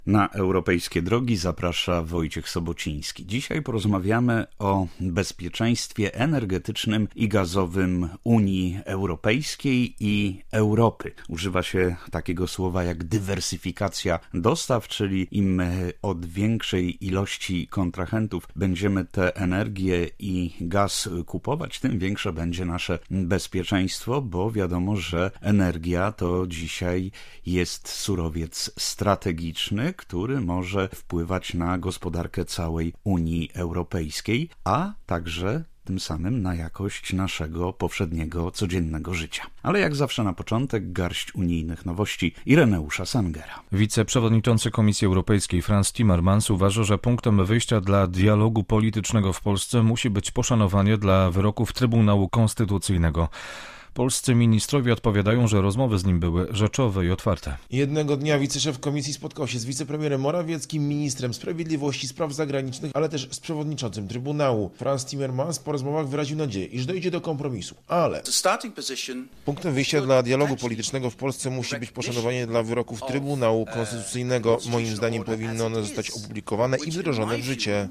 Na Europejskie Drogi zaprasza Wojciech Sobociński. Dzisiaj porozmawiamy o bezpieczeństwie energetycznym i gazowym Unii Europejskiej i Europy. Używa się takiego słowa jak dywersyfikacja dostaw, czyli im od większej ilości kontrahentów będziemy tę energię i gaz kupować, tym większe będzie nasze bezpieczeństwo, bo wiadomo, że energia to dzisiaj jest surowiec strategiczny, który może wpływać na gospodarkę całej Unii Europejskiej, a także tym samym na jakość naszego powszedniego, codziennego życia. Ale jak zawsze na początek garść unijnych nowości Ireneusza Sangera. Wiceprzewodniczący Komisji Europejskiej Frans Timmermans uważa, że punktem wyjścia dla dialogu politycznego w Polsce musi być poszanowanie dla wyroków Trybunału Konstytucyjnego. Polscy ministrowie odpowiadają, że rozmowy z nim były rzeczowe i otwarte. Jednego dnia wiceszef komisji spotkał się z wicepremierem Morawieckim, ministrem sprawiedliwości, spraw zagranicznych, ale też z przewodniczącym Trybunału. Frans Timmermans po rozmowach wyraził nadzieję, iż dojdzie do kompromisu. Ale punktem wyjścia dla dialogu politycznego w Polsce musi być poszanowanie dla wyroków Trybunału Konstytucyjnego. Moim zdaniem powinny one zostać opublikowane i wdrożone w życie.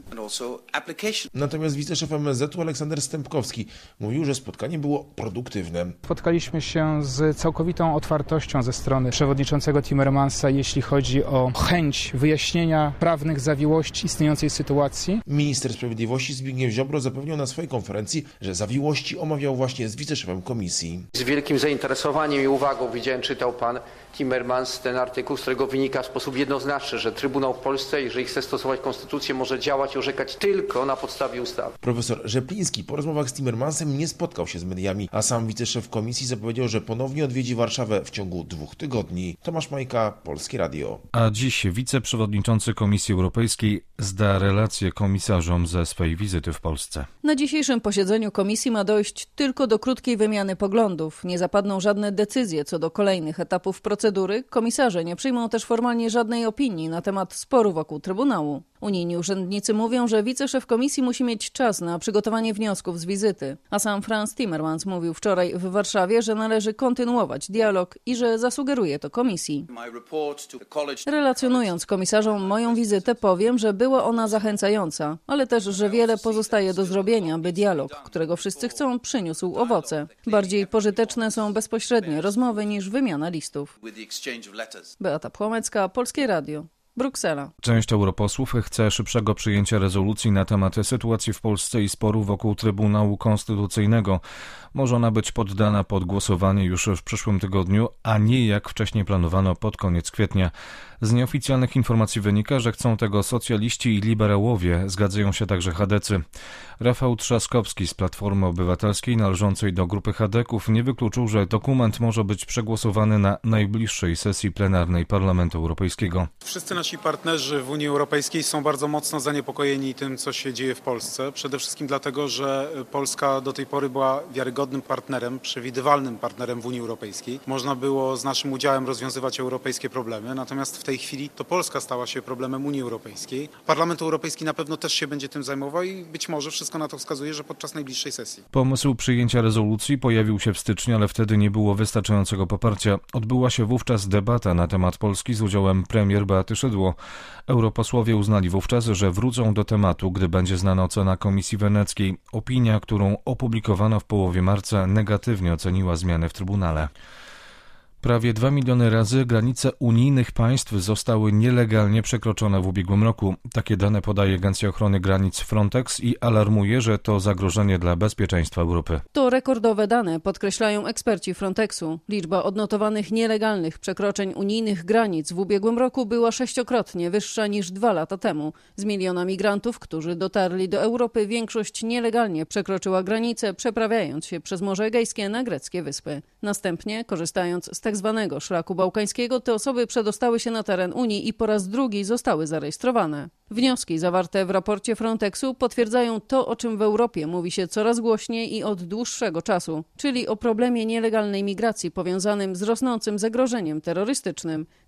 Natomiast wiceszef MSZ-u Aleksander Stępkowski mówił, że spotkanie było produktywne. Spotkaliśmy się z całkowitą otwartością ze strony przewodniczącego Timmermansa, jeśli chodzi o chęć wyjaśnienia prawnych zawiłości istniejącej sytuacji. Minister Sprawiedliwości Zbigniew Ziobro zapewniał na swojej konferencji, że zawiłości omawiał właśnie z wiceszefem komisji. Z wielkim zainteresowaniem i uwagą czytał pan Timmermans ten artykuł, z którego wynika w sposób jednoznaczny, że Trybunał w Polsce, jeżeli chce stosować konstytucję, może działać i orzekać tylko na podstawie ustawy. Profesor Rzepliński po rozmowach z Timmermansem nie spotkał się z mediami, a sam wiceszef komisji zapowiedział, że ponownie odwiedzi Warszawę w ciągu 2 tygodni. Tomasz Majka, Polskie Radio. A dziś wiceprzewodniczący Komisji Europejskiej zda relację komisarzom ze swej wizyty w Polsce. Na dzisiejszym posiedzeniu komisji ma dojść tylko do krótkiej wymiany poglądów. Nie zapadną żadne decyzje co do kolejnych etapów procedury. Komisarze nie przyjmą też formalnie żadnej opinii na temat sporu wokół Trybunału. Unijni urzędnicy mówią, że wiceszef komisji musi mieć czas na przygotowanie wniosków z wizyty. A sam Frans Timmermans mówił wczoraj w Warszawie, że należy kontynuować dialog i że zasugeruje to komisji. Relacjonując komisarzom moją wizytę, powiem, że była ona zachęcająca, ale też, że wiele pozostaje do zrobienia, by dialog, którego wszyscy chcą, przyniósł owoce. Bardziej pożyteczne są bezpośrednie rozmowy niż wymiana listów. Beata Płomecka, Polskie Radio. Bruksela. Część europosłów chce szybszego przyjęcia rezolucji na temat sytuacji w Polsce i sporu wokół Trybunału Konstytucyjnego. Może ona być poddana pod głosowanie już w przyszłym tygodniu, a nie jak wcześniej planowano pod koniec kwietnia. Z nieoficjalnych informacji wynika, że chcą tego socjaliści i liberałowie, zgadzają się także chadecy. Rafał Trzaskowski z Platformy Obywatelskiej należącej do grupy chadeków nie wykluczył, że dokument może być przegłosowany na najbliższej sesji plenarnej Parlamentu Europejskiego. Wszyscy nasi partnerzy w Unii Europejskiej są bardzo mocno zaniepokojeni tym, co się dzieje w Polsce. Przede wszystkim dlatego, że Polska do tej pory była wiarygodnym partnerem, przewidywalnym partnerem w Unii Europejskiej. Można było z naszym udziałem rozwiązywać europejskie problemy, natomiast w tej chwili to Polska stała się problemem Unii Europejskiej. Parlament Europejski na pewno też się będzie tym zajmował i być może wszystko na to wskazuje, że podczas najbliższej sesji. Pomysł przyjęcia rezolucji pojawił się w styczniu, ale wtedy nie było wystarczającego poparcia. Odbyła się wówczas debata na temat Polski z udziałem premier Beaty Szydło. Europosłowie uznali wówczas, że wrócą do tematu, gdy będzie znana ocena Komisji Weneckiej. Opinia, którą opublikowano w połowie marca, negatywnie oceniła zmiany w Trybunale. Prawie 2 miliony razy granice unijnych państw zostały nielegalnie przekroczone w ubiegłym roku. Takie dane podaje Agencja Ochrony Granic Frontex i alarmuje, że to zagrożenie dla bezpieczeństwa Europy. To rekordowe dane, podkreślają eksperci Frontexu. Liczba odnotowanych nielegalnych przekroczeń unijnych granic w ubiegłym roku była 6-krotnie wyższa niż 2 lata temu. Z miliona migrantów, którzy dotarli do Europy, większość nielegalnie przekroczyła granicę, przeprawiając się przez Morze Egejskie na greckie wyspy. Następnie, korzystając z tzw. szlaku bałkańskiego, te osoby przedostały się na teren Unii i po raz drugi zostały zarejestrowane. Wnioski zawarte w raporcie Frontexu potwierdzają to, o czym w Europie mówi się coraz głośniej i od dłuższego czasu, czyli o problemie nielegalnej migracji powiązanym z rosnącym zagrożeniem terrorystycznym.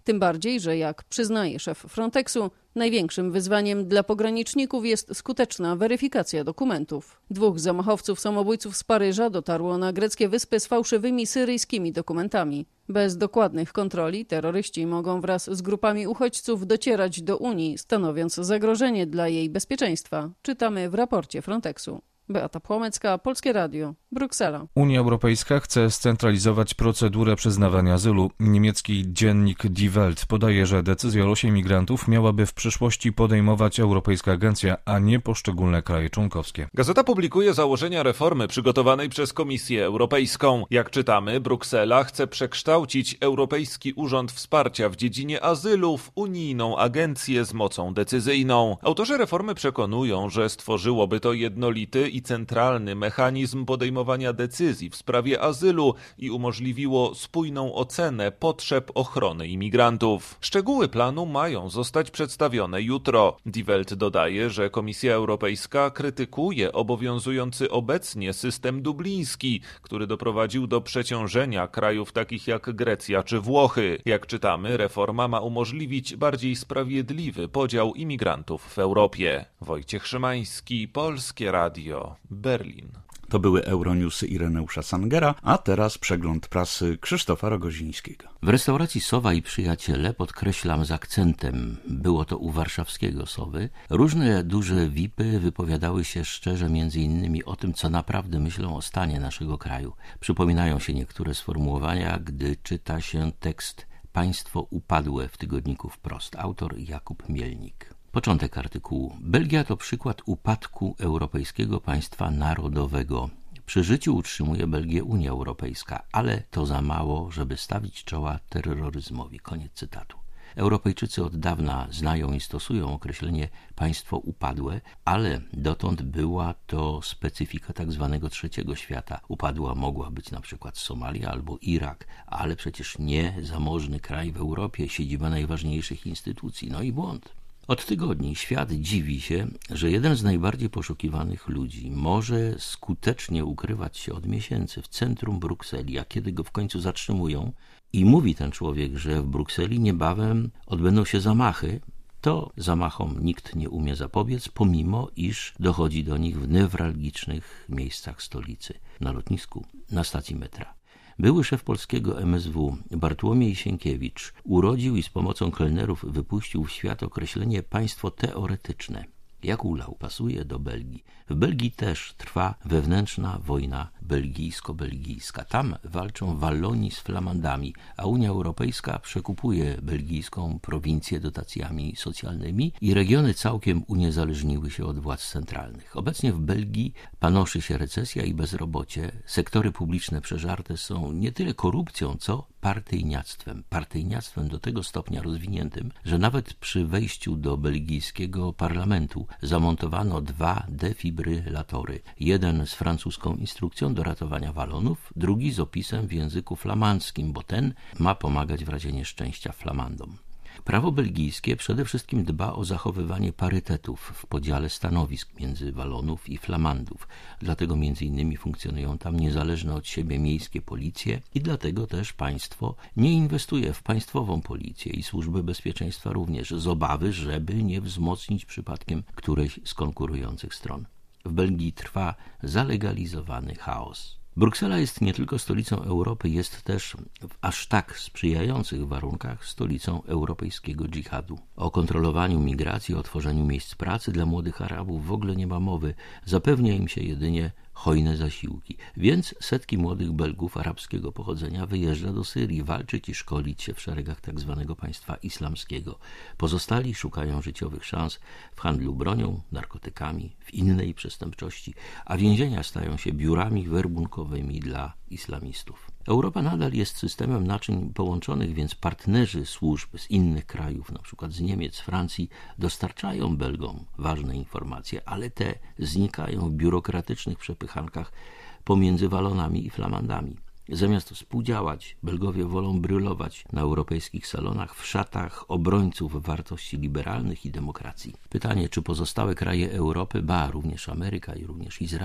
Tym bardziej, że jak przyznaje szef Frontexu, największym wyzwaniem dla pograniczników jest skuteczna weryfikacja dokumentów. 2 zamachowców samobójców z Paryża dotarło na greckie wyspy z fałszywymi syryjskimi dokumentami. Bez dokładnych kontroli terroryści mogą wraz z grupami uchodźców docierać do Unii, stanowiąc zagrożenie dla jej bezpieczeństwa. Czytamy w raporcie Frontexu. Beata Płomecka, Polskie Radio, Bruksela. Unia Europejska chce scentralizować procedurę przyznawania azylu. Niemiecki dziennik Die Welt podaje, że decyzję o losie migrantów miałaby w przyszłości podejmować Europejska Agencja, a nie poszczególne kraje członkowskie. Gazeta publikuje założenia reformy przygotowanej przez Komisję Europejską. Jak czytamy, Bruksela chce przekształcić Europejski Urząd Wsparcia w dziedzinie azylu w unijną agencję z mocą decyzyjną. Autorzy reformy przekonują, że stworzyłoby to jednolity i centralny mechanizm podejmowania decyzji w sprawie azylu i umożliwiło spójną ocenę potrzeb ochrony imigrantów. Szczegóły planu mają zostać przedstawione jutro. Die Welt dodaje, że Komisja Europejska krytykuje obowiązujący obecnie system dubliński, który doprowadził do przeciążenia krajów takich jak Grecja czy Włochy. Jak czytamy, reforma ma umożliwić bardziej sprawiedliwy podział imigrantów w Europie. Wojciech Szymański, Polskie Radio, Berlin. To były Euronewsy Ireneusza Sangera, a teraz przegląd prasy Krzysztofa Rogozińskiego. W restauracji Sowa i Przyjaciele, podkreślam z akcentem, było to u warszawskiego Sowy, różne duże VIP-y wypowiadały się szczerze m.in. o tym, co naprawdę myślą o stanie naszego kraju. Przypominają się niektóre sformułowania, gdy czyta się tekst Państwo upadłe w tygodniku Wprost. Autor Jakub Mielnik. Początek artykułu. Belgia to przykład upadku europejskiego państwa narodowego. Przy życiu utrzymuje Belgię Unia Europejska, ale to za mało, żeby stawić czoła terroryzmowi. Koniec cytatu. Europejczycy od dawna znają i stosują określenie państwo upadłe, ale dotąd była to specyfika tak zwanego trzeciego świata. Upadła mogła być na przykład Somalia albo Irak, ale przecież nie zamożny kraj w Europie, siedziba najważniejszych instytucji. No i błąd. Od tygodni świat dziwi się, że jeden z najbardziej poszukiwanych ludzi może skutecznie ukrywać się od miesięcy w centrum Brukseli, a kiedy go w końcu zatrzymują i mówi ten człowiek, że w Brukseli niebawem odbędą się zamachy, to zamachom nikt nie umie zapobiec, pomimo iż dochodzi do nich w newralgicznych miejscach stolicy, na lotnisku, na stacji metra. Były szef polskiego MSW Bartłomiej Sienkiewicz urodził i z pomocą kelnerów wypuścił w świat określenie państwo teoretyczne. Jak ulał, pasuje do Belgii. W Belgii też trwa wewnętrzna wojna belgijsko-belgijska. Tam walczą Walloni z Flamandami, a Unia Europejska przekupuje belgijską prowincję dotacjami socjalnymi i regiony całkiem uniezależniły się od władz centralnych. Obecnie w Belgii panoszy się recesja i bezrobocie. Sektory publiczne przeżarte są nie tyle korupcją, co partyjniactwem. Partyjniactwem do tego stopnia rozwiniętym, że nawet przy wejściu do belgijskiego parlamentu zamontowano 2 defibrylatory. Jeden z francuską instrukcją do ratowania Walonów, drugi z opisem w języku flamandzkim, bo ten ma pomagać w razie nieszczęścia Flamandom. Prawo belgijskie przede wszystkim dba o zachowywanie parytetów w podziale stanowisk między Walonów i Flamandów. Dlatego m.in. funkcjonują tam niezależne od siebie miejskie policje i dlatego też państwo nie inwestuje w państwową policję i służby bezpieczeństwa również z obawy, żeby nie wzmocnić przypadkiem którejś z konkurujących stron. W Belgii trwa zalegalizowany chaos. Bruksela jest nie tylko stolicą Europy, jest też w aż tak sprzyjających warunkach stolicą europejskiego dżihadu. O kontrolowaniu migracji, o tworzeniu miejsc pracy dla młodych Arabów w ogóle nie ma mowy. Zapewnia im się jedynie hojne zasiłki. Więc setki młodych Belgów arabskiego pochodzenia wyjeżdża do Syrii walczyć i szkolić się w szeregach tzw. państwa islamskiego. Pozostali szukają życiowych szans w handlu bronią, narkotykami, w innej przestępczości, a więzienia stają się biurami werbunkowymi dla islamistów. Europa nadal jest systemem naczyń połączonych, więc partnerzy służb z innych krajów, np. z Niemiec, Francji, dostarczają Belgom ważne informacje, ale te znikają w biurokratycznych przepychankach pomiędzy Walonami i Flamandami. Zamiast współdziałać, Belgowie wolą brylować na europejskich salonach w szatach obrońców wartości liberalnych i demokracji. Pytanie, czy pozostałe kraje Europy, również Ameryka i również Izrael,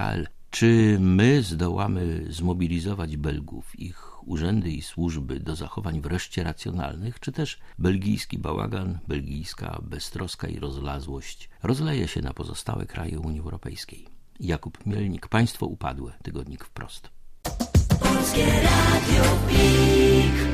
Czy my zdołamy zmobilizować Belgów, ich urzędy i służby do zachowań wreszcie racjonalnych, czy też belgijski bałagan, belgijska beztroska i rozlazłość rozleje się na pozostałe kraje Unii Europejskiej? Jakub Mielnik, Państwo upadłe, tygodnik Wprost. Polskie Radio PiK.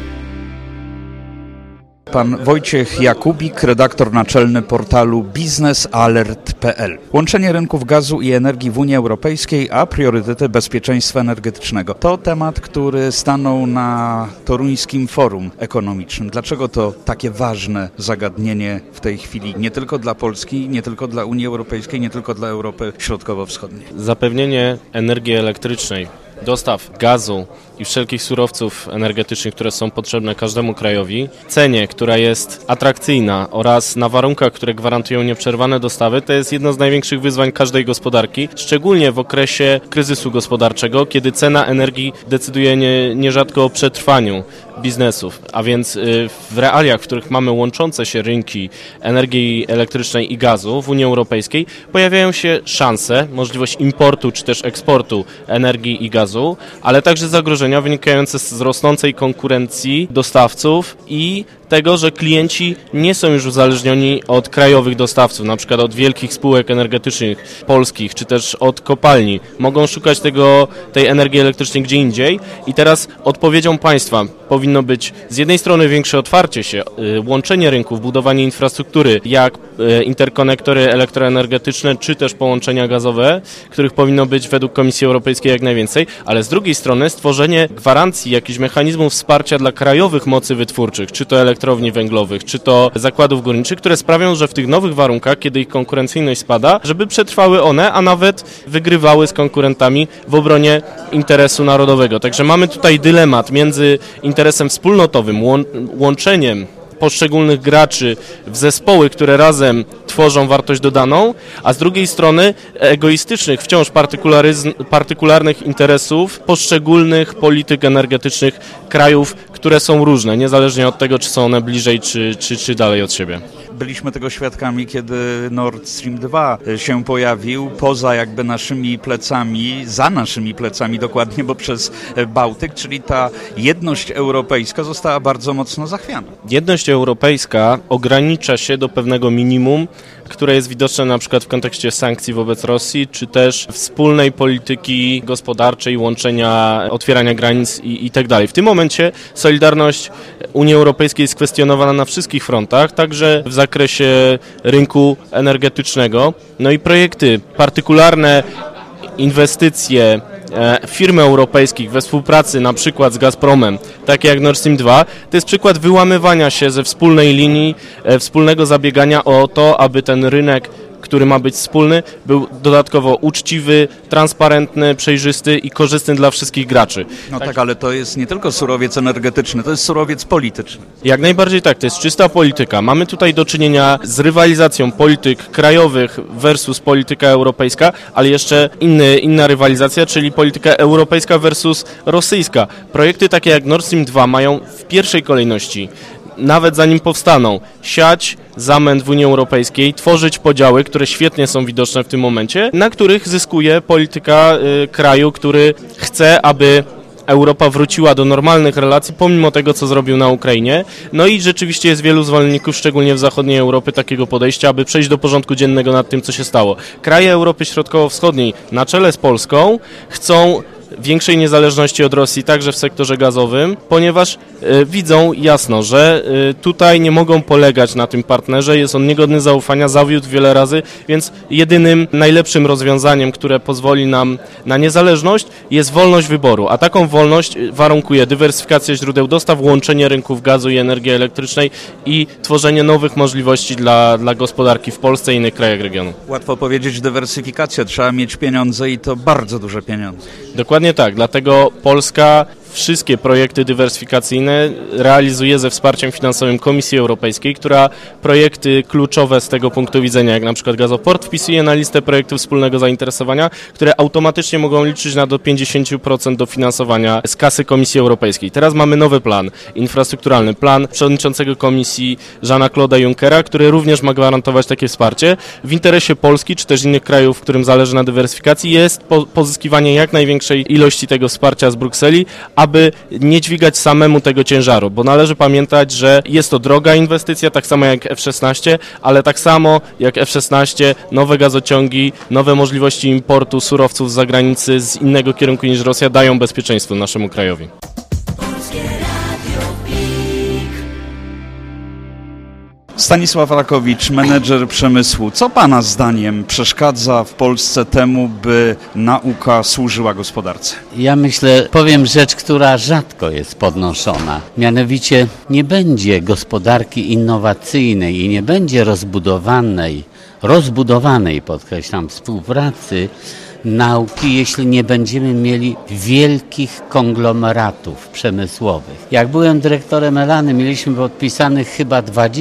Pan Wojciech Jakubik, redaktor naczelny portalu biznesalert.pl. Łączenie rynków gazu i energii w Unii Europejskiej, a priorytety bezpieczeństwa energetycznego. To temat, który stanął na toruńskim forum ekonomicznym. Dlaczego to takie ważne zagadnienie w tej chwili, nie tylko dla Polski, nie tylko dla Unii Europejskiej, nie tylko dla Europy Środkowo-Wschodniej? Zapewnienie energii elektrycznej, dostaw gazu i wszelkich surowców energetycznych, które są potrzebne każdemu krajowi, cenie, która jest atrakcyjna oraz na warunkach, które gwarantują nieprzerwane dostawy, to jest jedno z największych wyzwań każdej gospodarki, szczególnie w okresie kryzysu gospodarczego, kiedy cena energii decyduje nierzadko o przetrwaniu biznesów, a więc w realiach, w których mamy łączące się rynki energii elektrycznej i gazu w Unii Europejskiej, pojawiają się szanse, możliwość importu czy też eksportu energii i gazu, ale także zagrożenia wynikające z rosnącej konkurencji dostawców i tego, że klienci nie są już uzależnieni od krajowych dostawców, na przykład od wielkich spółek energetycznych polskich, czy też od kopalni. Mogą szukać tej energii elektrycznej gdzie indziej i teraz odpowiedzią państwa powinno być z jednej strony większe otwarcie się, łączenie rynków, budowanie infrastruktury, jak interkonektory elektroenergetyczne, czy też połączenia gazowe, których powinno być według Komisji Europejskiej jak najwięcej, ale z drugiej strony stworzenie gwarancji, jakichś mechanizmów wsparcia dla krajowych mocy wytwórczych, czy to elektrowni węglowych, czy to zakładów górniczych, które sprawią, że w tych nowych warunkach, kiedy ich konkurencyjność spada, żeby przetrwały one, a nawet wygrywały z konkurentami w obronie interesu narodowego. Także mamy tutaj dylemat między interesem wspólnotowym, łączeniem poszczególnych graczy w zespoły, które razem tworzą wartość dodaną, a z drugiej strony egoistycznych, wciąż partykularnych interesów poszczególnych polityk energetycznych krajów, które są różne, niezależnie od tego, czy są one bliżej, czy dalej od siebie. Byliśmy tego świadkami, kiedy Nord Stream 2 się pojawił poza jakby naszymi plecami, za naszymi plecami dokładnie, bo przez Bałtyk, czyli ta jedność europejska została bardzo mocno zachwiana. Jedność europejska ogranicza się do pewnego minimum, które jest widoczne na przykład w kontekście sankcji wobec Rosji, czy też wspólnej polityki gospodarczej, łączenia, otwierania granic i tak dalej. W tym momencie solidarność Unii Europejskiej jest kwestionowana na wszystkich frontach, także w zakresie rynku energetycznego. No i projekty, partykularne inwestycje firm europejskich we współpracy na przykład z Gazpromem, takie jak Nord Stream 2, to jest przykład wyłamywania się ze wspólnej linii, wspólnego zabiegania o to, aby ten rynek, który ma być wspólny, był dodatkowo uczciwy, transparentny, przejrzysty i korzystny dla wszystkich graczy. No tak, ale to jest nie tylko surowiec energetyczny, to jest surowiec polityczny. Jak najbardziej tak, to jest czysta polityka. Mamy tutaj do czynienia z rywalizacją polityk krajowych versus polityka europejska, ale jeszcze inna rywalizacja, czyli polityka europejska versus rosyjska. Projekty takie jak Nord Stream 2 mają w pierwszej kolejności, nawet zanim powstaną, siać zamęt w Unii Europejskiej, tworzyć podziały, które świetnie są widoczne w tym momencie, na których zyskuje polityka kraju, który chce, aby Europa wróciła do normalnych relacji, pomimo tego, co zrobił na Ukrainie. No i rzeczywiście jest wielu zwolenników, szczególnie w zachodniej Europie, takiego podejścia, aby przejść do porządku dziennego nad tym, co się stało. Kraje Europy Środkowo-Wschodniej, na czele z Polską, chcą większej niezależności od Rosji, także w sektorze gazowym, ponieważ widzą jasno, że tutaj nie mogą polegać na tym partnerze, jest on niegodny zaufania, zawiódł wiele razy, więc jedynym najlepszym rozwiązaniem, które pozwoli nam na niezależność, jest wolność wyboru, a taką wolność warunkuje dywersyfikacja źródeł dostaw, łączenie rynków gazu i energii elektrycznej i tworzenie nowych możliwości dla gospodarki w Polsce i innych krajach regionu. Łatwo powiedzieć dywersyfikacja, trzeba mieć pieniądze i to bardzo duże pieniądze. Dokładnie tak, dlatego Polska wszystkie projekty dywersyfikacyjne realizuje ze wsparciem finansowym Komisji Europejskiej, która projekty kluczowe z tego punktu widzenia, jak na przykład gazoport, wpisuje na listę projektów wspólnego zainteresowania, które automatycznie mogą liczyć na do 50% dofinansowania z kasy Komisji Europejskiej. Teraz mamy nowy plan infrastrukturalny, plan przewodniczącego Komisji Jeana-Claude'a Junckera, który również ma gwarantować takie wsparcie. W interesie Polski czy też innych krajów, którym zależy na dywersyfikacji, jest pozyskiwanie jak największej ilości tego wsparcia z Brukseli, aby nie dźwigać samemu tego ciężaru, bo należy pamiętać, że jest to droga inwestycja, tak samo jak F-16, ale tak samo jak F-16, nowe gazociągi, nowe możliwości importu surowców z zagranicy z innego kierunku niż Rosja dają bezpieczeństwo naszemu krajowi. Stanisław Rakowicz, menedżer przemysłu. Co Pana zdaniem przeszkadza w Polsce temu, by nauka służyła gospodarce? Ja myślę, powiem rzecz, która rzadko jest podnoszona. Mianowicie nie będzie gospodarki innowacyjnej i nie będzie rozbudowanej, podkreślam, współpracy nauki, jeśli nie będziemy mieli wielkich konglomeratów przemysłowych. Jak byłem dyrektorem Elany, mieliśmy podpisanych chyba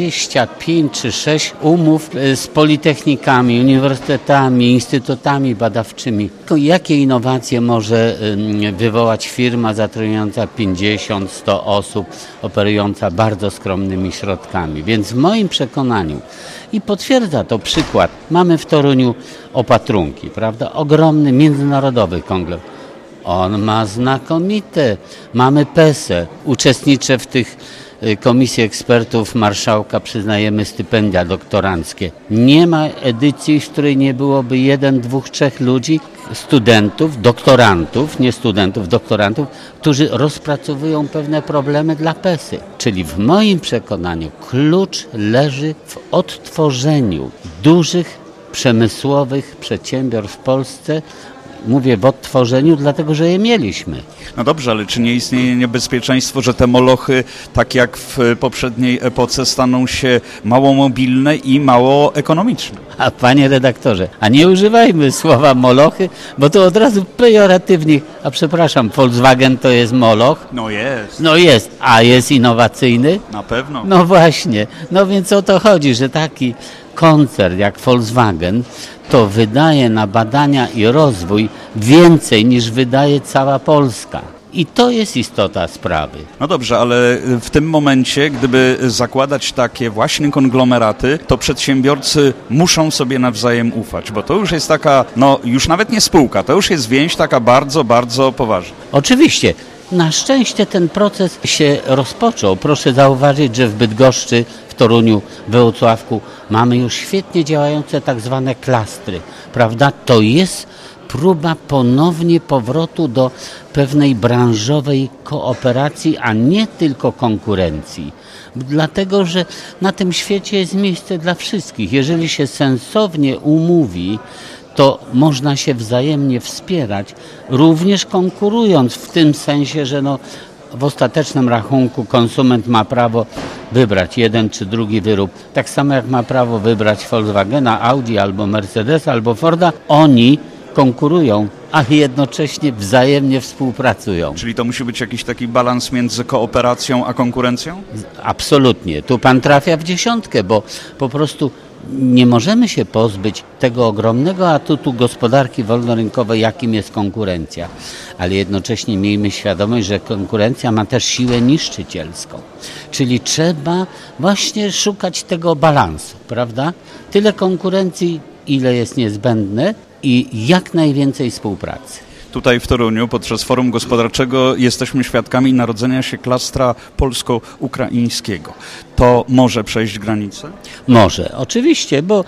25 czy 6 umów z politechnikami, uniwersytetami, instytutami badawczymi. Jakie innowacje może wywołać firma zatrudniająca 50-100 osób, operująca bardzo skromnymi środkami? Więc w moim przekonaniu, i potwierdza to przykład, mamy w Toruniu Opatrunki, prawda? Ogromny międzynarodowy konglomerat. On ma znakomite. Mamy PESE. Uczestniczę w tych komisji ekspertów marszałka, przyznajemy stypendia doktoranckie. Nie ma edycji, w której nie byłoby 1, 2, 3 ludzi, studentów, doktorantów, nie studentów, doktorantów, którzy rozpracowują pewne problemy dla PESY. Czyli w moim przekonaniu klucz leży w odtworzeniu dużych przemysłowych przedsiębiorstw w Polsce. Mówię w odtworzeniu, dlatego że je mieliśmy. No dobrze, ale czy nie istnieje niebezpieczeństwo, że te molochy, tak jak w poprzedniej epoce, staną się mało mobilne i mało ekonomiczne? A panie redaktorze, a nie używajmy słowa molochy, bo to od razu pejoratywnie, a przepraszam, Volkswagen to jest moloch? No jest. No jest, a jest innowacyjny? Na pewno. No właśnie, no więc o to chodzi, że taki koncern jak Volkswagen to wydaje na badania i rozwój więcej niż wydaje cała Polska. I to jest istota sprawy. No dobrze, ale w tym momencie, gdyby zakładać takie właśnie konglomeraty, to przedsiębiorcy muszą sobie nawzajem ufać, bo to już jest taka, no już nawet nie spółka, to już jest więź taka bardzo, bardzo poważna. Oczywiście. Na szczęście ten proces się rozpoczął. Proszę zauważyć, że w Bydgoszczy, w Toruniu, w Włocławku mamy już świetnie działające tak zwane klastry, prawda? To jest próba ponownie powrotu do pewnej branżowej kooperacji, a nie tylko konkurencji. Dlatego, że na tym świecie jest miejsce dla wszystkich. Jeżeli się sensownie umówi, to można się wzajemnie wspierać, również konkurując w tym sensie, że w ostatecznym rachunku konsument ma prawo wybrać jeden czy drugi wyrób. Tak samo jak ma prawo wybrać Volkswagena, Audi albo Mercedesa albo Forda, oni konkurują, a jednocześnie wzajemnie współpracują. Czyli to musi być jakiś taki balans między kooperacją a konkurencją? Absolutnie. Tu pan trafia w dziesiątkę, bo po prostu nie możemy się pozbyć tego ogromnego atutu gospodarki wolnorynkowej, jakim jest konkurencja. Ale jednocześnie miejmy świadomość, że konkurencja ma też siłę niszczycielską. Czyli trzeba właśnie szukać tego balansu, prawda? Tyle konkurencji, ile jest niezbędne i jak najwięcej współpracy. Tutaj w Toruniu podczas Forum Gospodarczego jesteśmy świadkami narodzenia się klastra polsko-ukraińskiego. To może przejść granicę? Może, oczywiście, bo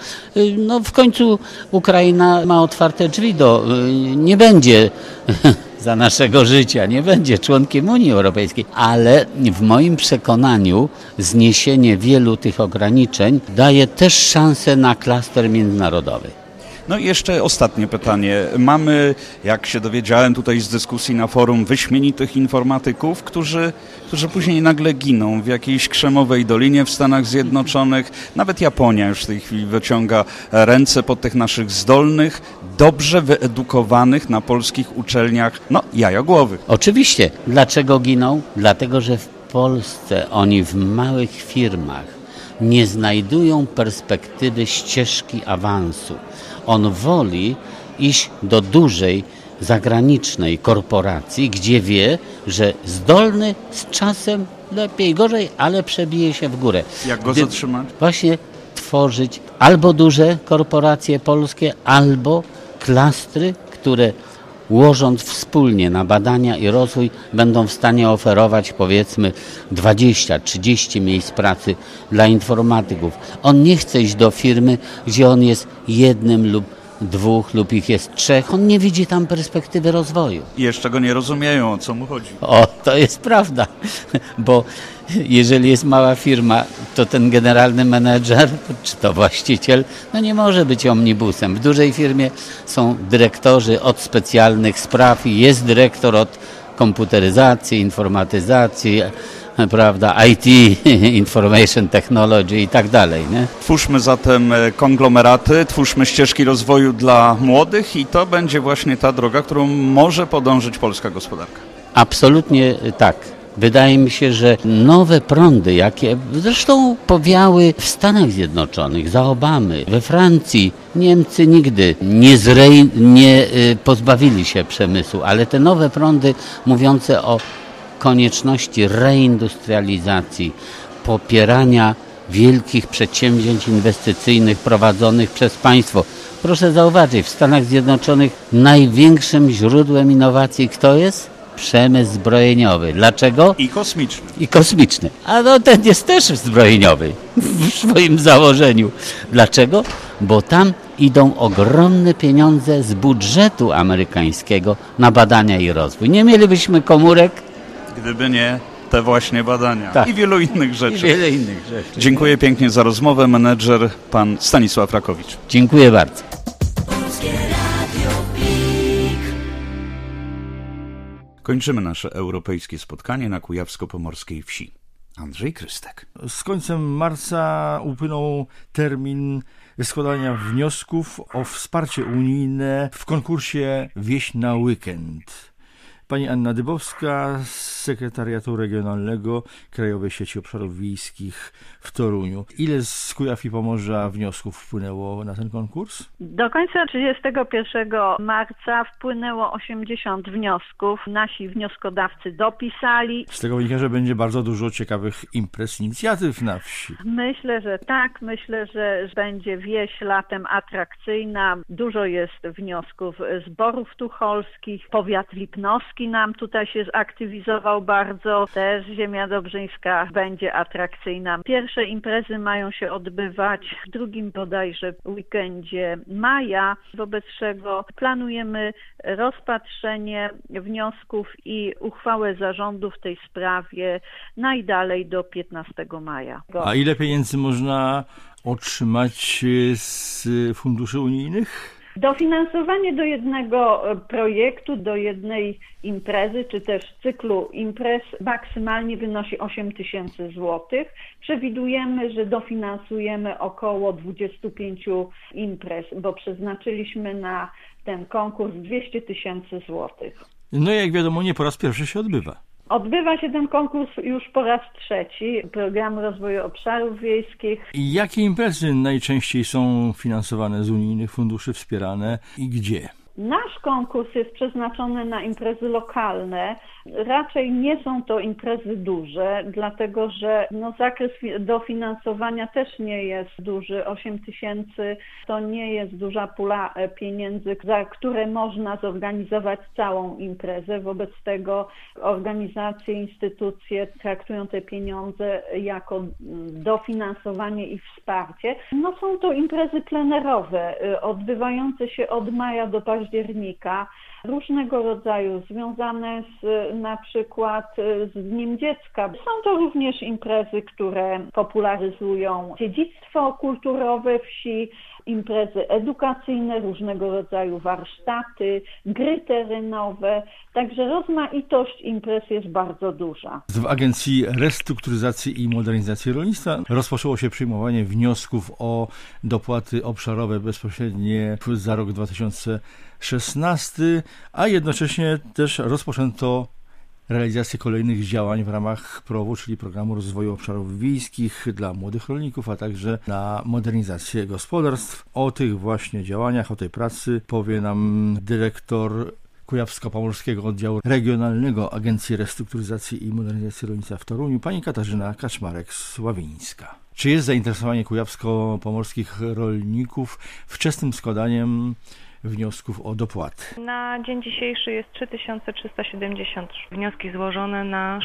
w końcu Ukraina ma otwarte drzwi nie będzie za naszego życia, nie będzie członkiem Unii Europejskiej, ale w moim przekonaniu zniesienie wielu tych ograniczeń daje też szansę na klaster międzynarodowy. No i jeszcze ostatnie pytanie. Mamy, jak się dowiedziałem tutaj z dyskusji na forum, wyśmienitych informatyków, którzy później nagle giną w jakiejś krzemowej dolinie w Stanach Zjednoczonych. Nawet Japonia już w tej chwili wyciąga ręce pod tych naszych zdolnych, dobrze wyedukowanych na polskich uczelniach, jajogłowych. Oczywiście. Dlaczego giną? Dlatego, że w Polsce oni w małych firmach nie znajdują perspektywy ścieżki awansu. On woli iść do dużej, zagranicznej korporacji, gdzie wie, że zdolny z czasem lepiej, gorzej, ale przebije się w górę. Jak go zatrzymać? Właśnie tworzyć albo duże korporacje polskie, albo klastry, które łożąc wspólnie na badania i rozwój będą w stanie oferować powiedzmy 20-30 miejsc pracy dla informatyków. On nie chce iść do firmy, gdzie on jest jednym lub dwóch lub ich jest trzech. On nie widzi tam perspektywy rozwoju. I jeszcze go nie rozumieją, o co mu chodzi. O, to jest prawda, bo jeżeli jest mała firma, to ten generalny menedżer, czy to właściciel, nie może być omnibusem. W dużej firmie są dyrektorzy od specjalnych spraw i jest dyrektor od komputeryzacji, informatyzacji, prawda, IT, Information Technology i tak dalej. Nie? Twórzmy zatem konglomeraty, twórzmy ścieżki rozwoju dla młodych i to będzie właśnie ta droga, którą może podążyć polska gospodarka. Absolutnie tak. Wydaje mi się, że nowe prądy, jakie zresztą powiały w Stanach Zjednoczonych, za Obamy, we Francji, Niemcy nigdy nie pozbawili się przemysłu, ale te nowe prądy mówiące o konieczności reindustrializacji, popierania wielkich przedsięwzięć inwestycyjnych prowadzonych przez państwo. Proszę zauważyć, w Stanach Zjednoczonych największym źródłem innowacji kto jest? Przemysł zbrojeniowy. Dlaczego? I kosmiczny. I kosmiczny. A ten jest też zbrojeniowy w swoim założeniu. Dlaczego? Bo tam idą ogromne pieniądze z budżetu amerykańskiego na badania i rozwój. Nie mielibyśmy komórek, gdyby nie te właśnie badania. Tak. I wielu innych rzeczy. I wiele innych rzeczy. Dziękuję pięknie za rozmowę. Menedżer pan Stanisław Rakowicz. Dziękuję bardzo. Kończymy nasze europejskie spotkanie na kujawsko-pomorskiej wsi. Andrzej Krystek. Z końcem marca upłynął termin składania wniosków o wsparcie unijne w konkursie Wieś na weekend. Pani Anna Dybowska z Sekretariatu Regionalnego Krajowej Sieci Obszarów Wiejskich w Toruniu. Ile z Kujaw i Pomorza wniosków wpłynęło na ten konkurs? Do końca 31 marca wpłynęło 80 wniosków. Nasi wnioskodawcy dopisali. Z tego wynika, że będzie bardzo dużo ciekawych imprez, inicjatyw na wsi. Myślę, że tak. Myślę, że będzie wieś latem atrakcyjna. Dużo jest wniosków z Borów Tucholskich, powiat lipnowski nam tutaj się zaktywizował bardzo. Też ziemia dobrzyńska będzie atrakcyjna. Pierwsze imprezy mają się odbywać w drugim bodajże weekendzie maja, wobec czego planujemy rozpatrzenie wniosków i uchwałę zarządu w tej sprawie najdalej do 15 maja. A ile pieniędzy można otrzymać z funduszy unijnych? Dofinansowanie do jednego projektu, do jednej imprezy, czy też cyklu imprez maksymalnie wynosi 8 000 złotych. Przewidujemy, że dofinansujemy około 25 imprez, bo przeznaczyliśmy na ten konkurs 200 000 złotych. No jak wiadomo, nie po raz pierwszy się odbywa. Odbywa się ten konkurs już po raz trzeci Programu Rozwoju Obszarów Wiejskich. I jakie imprezy najczęściej są finansowane z unijnych funduszy, wspierane i gdzie? Nasz konkurs jest przeznaczony na imprezy lokalne. Raczej nie są to imprezy duże, dlatego że zakres dofinansowania też nie jest duży. 8 000 to nie jest duża pula pieniędzy, za które można zorganizować całą imprezę. Wobec tego organizacje, instytucje traktują te pieniądze jako dofinansowanie i wsparcie. Są to imprezy plenerowe, odbywające się od maja do października. różnego rodzaju, związane na przykład z Dniem Dziecka. Są to również imprezy, które popularyzują dziedzictwo kulturowe wsi, imprezy edukacyjne, różnego rodzaju warsztaty, gry terenowe, także rozmaitość imprez jest bardzo duża. W Agencji Restrukturyzacji i Modernizacji Rolnictwa rozpoczęło się przyjmowanie wniosków o dopłaty obszarowe bezpośrednie za rok 2016, a jednocześnie też rozpoczęto realizację kolejnych działań w ramach PROW-u, czyli Programu Rozwoju Obszarów Wiejskich dla młodych rolników, a także na modernizację gospodarstw. O tych właśnie działaniach, o tej pracy powie nam dyrektor Kujawsko-Pomorskiego Oddziału Regionalnego Agencji Restrukturyzacji i Modernizacji Rolnictwa w Toruniu, pani Katarzyna Kaczmarek-Sławińska. Czy jest zainteresowanie kujawsko-pomorskich rolników wczesnym składaniem wniosków o dopłaty? Na dzień dzisiejszy jest 3370 wnioski złożone na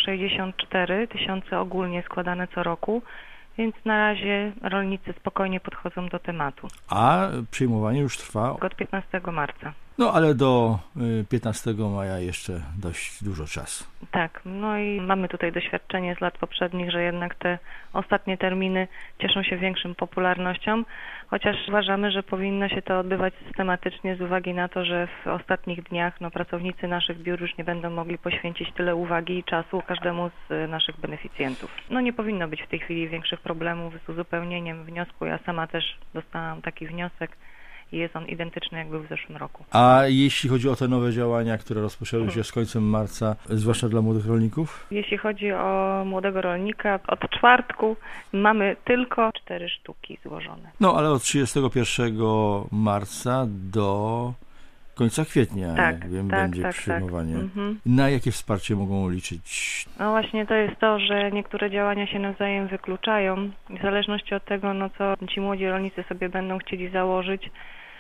64 tysiące ogólnie składane co roku, więc na razie rolnicy spokojnie podchodzą do tematu. A przyjmowanie już trwa? Od 15 marca. No ale do 15 maja jeszcze dość dużo czasu. Tak, no i mamy tutaj doświadczenie z lat poprzednich, że jednak te ostatnie terminy cieszą się większą popularnością, chociaż uważamy, że powinno się to odbywać systematycznie z uwagi na to, że w ostatnich dniach pracownicy naszych biur już nie będą mogli poświęcić tyle uwagi i czasu każdemu z naszych beneficjentów. No nie powinno być w tej chwili większych problemów z uzupełnieniem wniosku. Ja sama też dostałam taki wniosek i jest on identyczny jak był w zeszłym roku. A jeśli chodzi o te nowe działania, które rozpoczęły się z końcem marca, zwłaszcza dla młodych rolników? Jeśli chodzi o młodego rolnika, od czwartku mamy tylko 4 sztuki złożone. No ale od 31 marca do końca kwietnia, jak wiem, będzie przyjmowanie. Tak. Na jakie wsparcie mogą liczyć? No właśnie to jest to, że niektóre działania się nawzajem wykluczają. W zależności od tego, co ci młodzi rolnicy sobie będą chcieli założyć.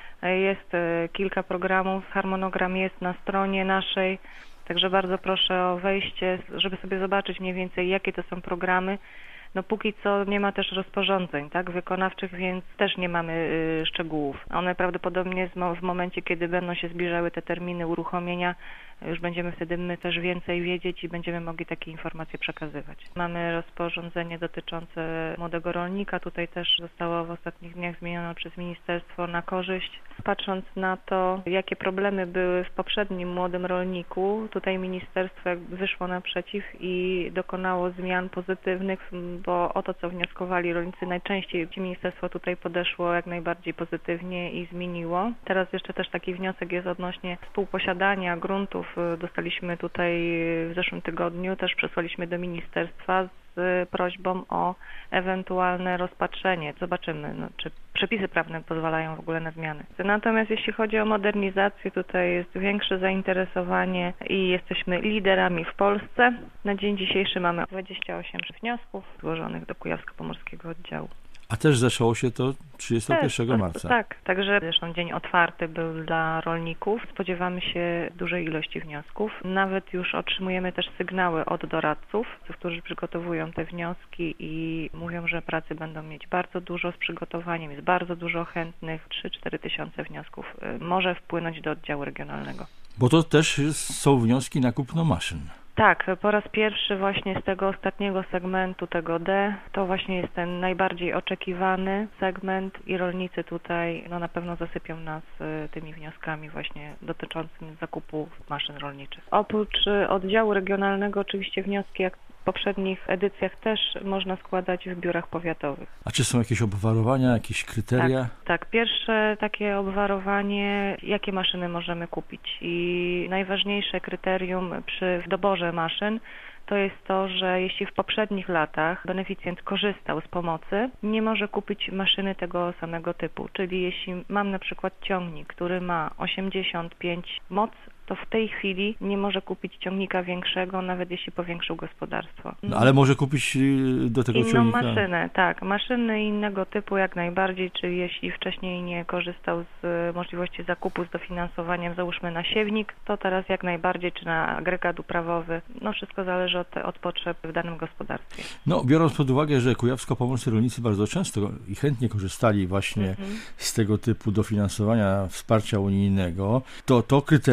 Jest kilka programów, harmonogram jest na stronie naszej, także bardzo proszę o wejście, żeby sobie zobaczyć mniej więcej, jakie to są programy. No póki co nie ma też rozporządzeń, wykonawczych, więc też nie mamy szczegółów. One prawdopodobnie w momencie, kiedy będą się zbliżały te terminy uruchomienia, już będziemy wtedy my też więcej wiedzieć i będziemy mogli takie informacje przekazywać. Mamy rozporządzenie dotyczące młodego rolnika. Tutaj też zostało w ostatnich dniach zmienione przez ministerstwo na korzyść. Patrząc na to, jakie problemy były w poprzednim młodym rolniku, tutaj ministerstwo wyszło naprzeciw i dokonało zmian pozytywnych, bo o to, co wnioskowali rolnicy, najczęściej ministerstwo tutaj podeszło jak najbardziej pozytywnie i zmieniło. Teraz jeszcze też taki wniosek jest odnośnie współposiadania gruntów. Dostaliśmy tutaj w zeszłym tygodniu, też przesłaliśmy do ministerstwa z prośbą o ewentualne rozpatrzenie. Zobaczymy, czy przepisy prawne pozwalają w ogóle na zmiany. Natomiast jeśli chodzi o modernizację, tutaj jest większe zainteresowanie i jesteśmy liderami w Polsce. Na dzień dzisiejszy mamy 28 wniosków złożonych do Kujawsko-Pomorskiego Oddziału. A też zaczęło się to 31 marca. Tak, także zresztą dzień otwarty był dla rolników. Spodziewamy się dużej ilości wniosków. Nawet już otrzymujemy też sygnały od doradców, którzy przygotowują te wnioski i mówią, że pracy będą mieć bardzo dużo z przygotowaniem. Jest bardzo dużo chętnych. 3-4 tysiące wniosków może wpłynąć do oddziału regionalnego. Bo to też są wnioski na kupno maszyn. Tak, po raz pierwszy właśnie z tego ostatniego segmentu, tego D, to właśnie jest ten najbardziej oczekiwany segment i rolnicy tutaj na pewno zasypią nas tymi wnioskami właśnie dotyczącymi zakupu maszyn rolniczych. Oprócz oddziału regionalnego oczywiście wnioski jak w poprzednich edycjach też można składać w biurach powiatowych. A czy są jakieś obwarowania, jakieś kryteria? Tak, pierwsze takie obwarowanie, jakie maszyny możemy kupić i najważniejsze kryterium przy doborze maszyn to jest to, że jeśli w poprzednich latach beneficjent korzystał z pomocy, nie może kupić maszyny tego samego typu. Czyli jeśli mam na przykład ciągnik, który ma 85 moc, to w tej chwili nie może kupić ciągnika większego, nawet jeśli powiększył gospodarstwo. No, ale może kupić do tego inną ciągnika? Maszynę, tak. Maszyny innego typu jak najbardziej, czyli jeśli wcześniej nie korzystał z możliwości zakupu z dofinansowaniem, załóżmy na siewnik, to teraz jak najbardziej, czy na agregat uprawowy. No wszystko zależy od potrzeb w danym gospodarstwie. No biorąc pod uwagę, że kujawsko-pomorscy rolnicy bardzo często i chętnie korzystali właśnie z tego typu dofinansowania, wsparcia unijnego, to kryterium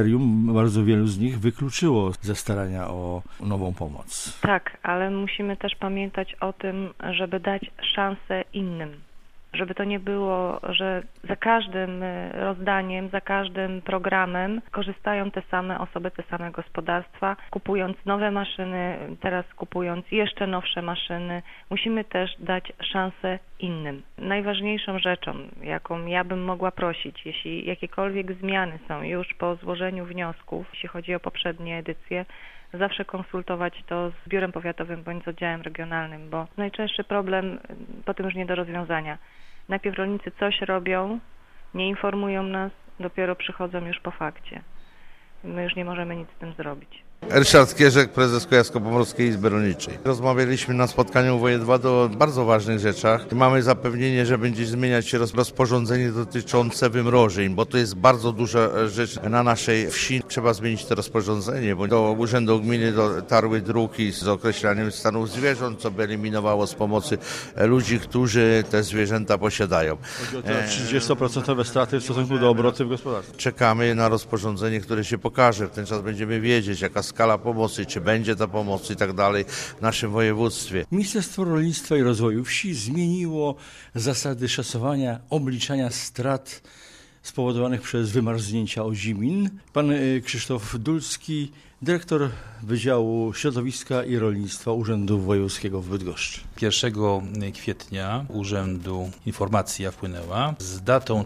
bardzo wielu z nich wykluczyło ze starania o nową pomoc. Tak, ale musimy też pamiętać o tym, żeby dać szansę innym. Żeby to nie było, że za każdym rozdaniem, za każdym programem korzystają te same osoby, te same gospodarstwa, kupując nowe maszyny, teraz kupując jeszcze nowsze maszyny. Musimy też dać szansę innym. Najważniejszą rzeczą, jaką ja bym mogła prosić, jeśli jakiekolwiek zmiany są już po złożeniu wniosków, jeśli chodzi o poprzednie edycje, zawsze konsultować to z biurem powiatowym bądź z oddziałem regionalnym, bo najczęstszy problem potem już nie do rozwiązania. Najpierw rolnicy coś robią, nie informują nas, dopiero przychodzą już po fakcie. My już nie możemy nic z tym zrobić. Ryszard Kierzek, prezes Kujawsko-Pomorskiej Izby Rolniczej. Rozmawialiśmy na spotkaniu wojewody o bardzo ważnych rzeczach. Mamy zapewnienie, że będzie zmieniać się rozporządzenie dotyczące wymrożeń, bo to jest bardzo duża rzecz na naszej wsi. Trzeba zmienić to rozporządzenie, bo do Urzędu Gminy dotarły druki z określaniem stanów zwierząt, co by eliminowało z pomocy ludzi, którzy te zwierzęta posiadają. Chodzi o te 30% straty w stosunku do obrotu w gospodarstwie. Czekamy na rozporządzenie, które się pokaże. W ten czas będziemy wiedzieć, jaka skala pomocy, czy będzie ta pomoc i tak dalej w naszym województwie. Ministerstwo Rolnictwa i Rozwoju Wsi zmieniło zasady szacowania, obliczania strat spowodowanych przez wymarznięcia ozimin. Pan Krzysztof Dulski, dyrektor Wydziału Środowiska i Rolnictwa Urzędu Wojewódzkiego w Bydgoszczy. 1 kwietnia Urzędu informacja wpłynęła. Z datą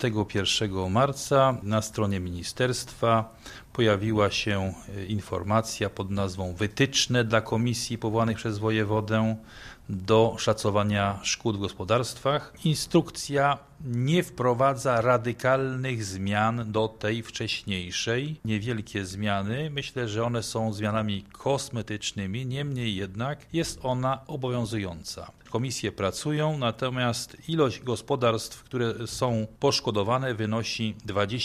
31 marca na stronie ministerstwa pojawiła się informacja pod nazwą Wytyczne dla komisji powołanych przez wojewodę do szacowania szkód w gospodarstwach. Instrukcja nie wprowadza radykalnych zmian do tej wcześniejszej. Niewielkie zmiany. Myślę, że one są zmianami kosmetycznymi, niemniej jednak jest ona obowiązująca. Komisje pracują, natomiast ilość gospodarstw, które są poszkodowane, wynosi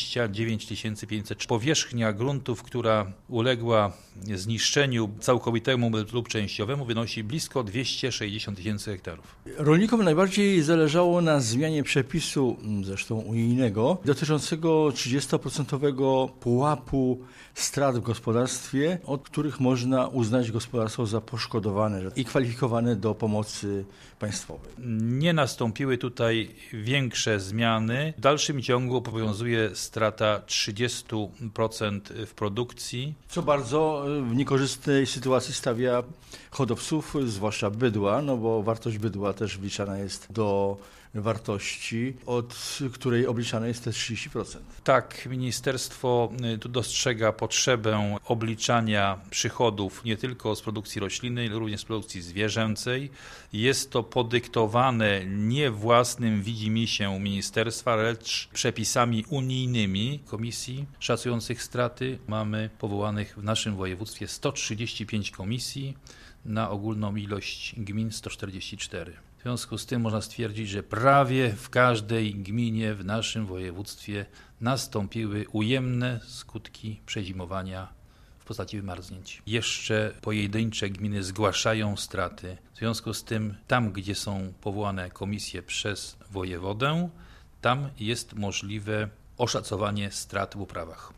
29 500. Powierzchnia gruntów, która uległa zniszczeniu całkowitemu lub częściowemu, wynosi blisko 260 000 hektarów. Rolnikom najbardziej zależało na zmianie przepisu, zresztą unijnego, dotyczącego 30% pułapu strat w gospodarstwie, od których można uznać gospodarstwo za poszkodowane i kwalifikowane do pomocy państwowej. Nie nastąpiły tutaj większe zmiany. W dalszym ciągu obowiązuje strata 30% w produkcji. Co bardzo w niekorzystnej sytuacji stawia hodowców, zwłaszcza bydła, no bo wartość bydła też wliczana jest do wartości, od której obliczane jest te 30%. Tak, ministerstwo tu dostrzega potrzebę obliczania przychodów nie tylko z produkcji roślinnej, ale również z produkcji zwierzęcej. Jest to podyktowane nie własnym widzimisię ministerstwa, lecz przepisami unijnymi komisji szacujących straty. Mamy powołanych w naszym województwie 135 komisji na ogólną ilość gmin 144. W związku z tym można stwierdzić, że prawie w każdej gminie w naszym województwie nastąpiły ujemne skutki przezimowania w postaci wymarznięć. Jeszcze pojedyncze gminy zgłaszają straty. W związku z tym tam, gdzie są powołane komisje przez wojewodę, tam jest możliwe oszacowanie strat w uprawach.